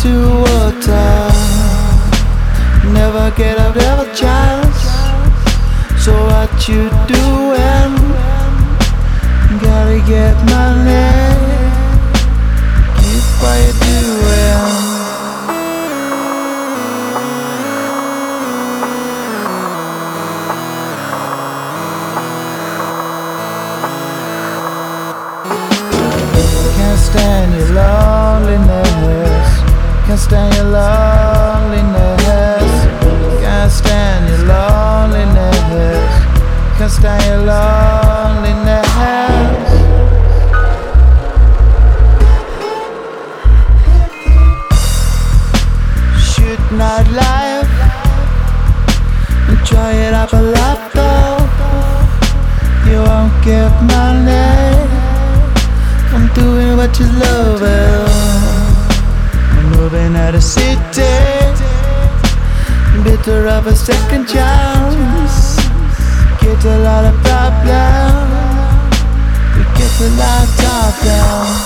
to water. Never get out of a chance. So what you doing? Gotta get money. Keep what you doing. Can't stand your loneliness. Can't stand your loneliness. Can't stand your loneliness. Can't stand your loneliness. Shoot not life and try it up a lot though. You won't get money from doing what you love. I'm moving out of city, bitter of a second chance. Get a lot of problems, we get a lot of problems.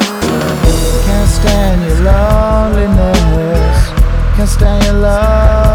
Can't stand your loneliness. Can't stand your love.